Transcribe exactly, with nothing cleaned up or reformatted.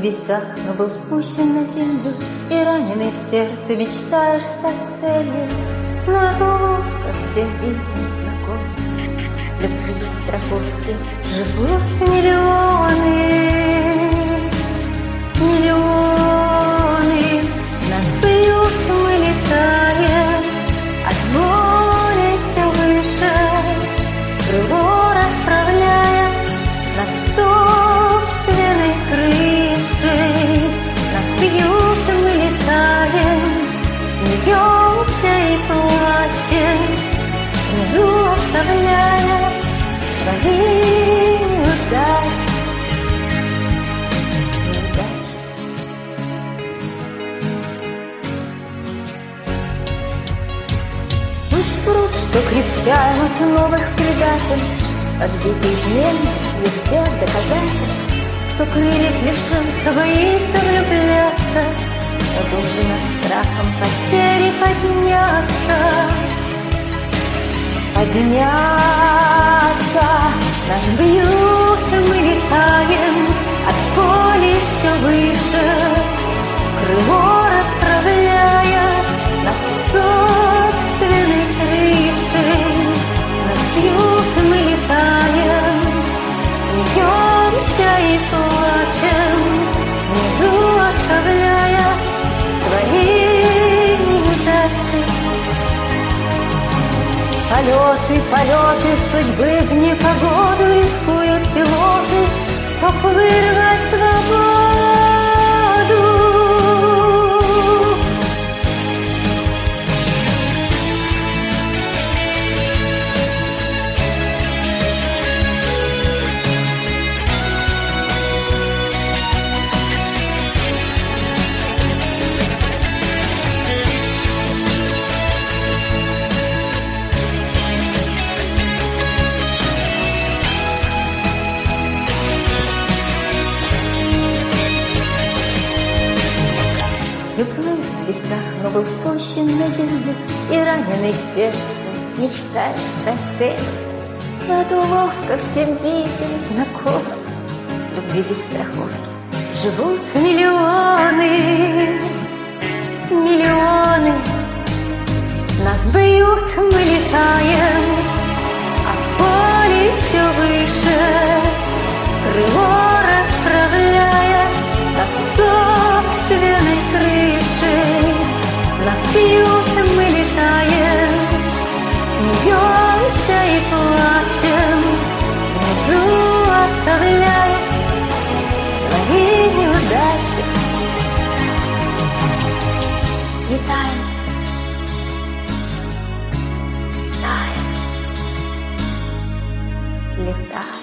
небесах, но был спущен на землю, и раненый в сердце мечтаешь стать целью. Но ловко всем видно знакомы, любви без страховки живут миллионы, миллионы. Над бьют мы летаем, от воли все выше, крыло расправляя над собственной крышей. Над бьют мы летаем, смеемся и плачем, внизу оставляя свои неудачи. Что крепчают новых предателей, подбитый измены, везде доказательств, что крыльев лишился, боится влюбляться, подушено страхом потери подняться, подняться. Нас бьют, мы летаем, от боли все выше, крыло расправляя над собственной крышей. Нас бьют, мы летаем, смеемся и плачем, внизу оставляя свои неудачи. Полеты, полеты судьбы в непогоду рискуют пилоты, чтоб вырвать свободу. Люблю в лесах, но был спущен на землю, и раненый в сердце мечтаешь стать целью. Над уловка всем виден знакомым, любви без страховки живут миллионы, миллионы. Нас бьют, мы летаем, а поле все выше, крыло расправляя над собственной крышей. Нас бьют, мы летаем, смеемся и плачем, внизу оставляя свои неудачи. Летаем, летаем, летаем.